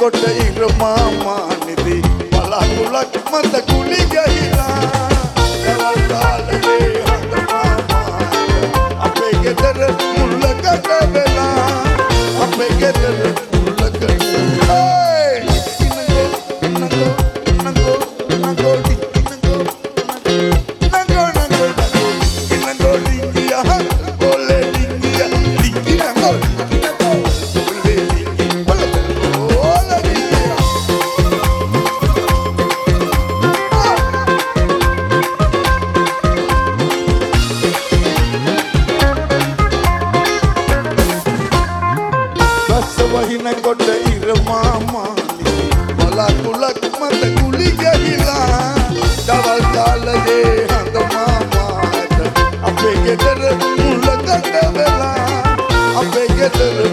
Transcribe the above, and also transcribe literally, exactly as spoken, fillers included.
කොට ඉර මාමා නිදි බලාකුලක් මත කුලි ගහිලා දවල් කාලේ හඳ මාමා අපේ ගෙදර මුල්ලකට වෙලා අපේ ගෙදර මුල්ලකට ඒ ඉන්නකෝ ඉන්නකෝ ඉන්නකෝ ඉන්නකෝ ඉන්නකෝ ඉන්නකෝ ඉන්නකෝ ලිංගියා කොලේ ලිංගියා ලිංගියා කොලේ කොට ඉර මාමා බලාකුලක් මත කුලි ගහිලා දවල් කාලේ හඳ මාමාට අපේ ගෙදර මුල්ලකට වෙලා අපේ ගෙදර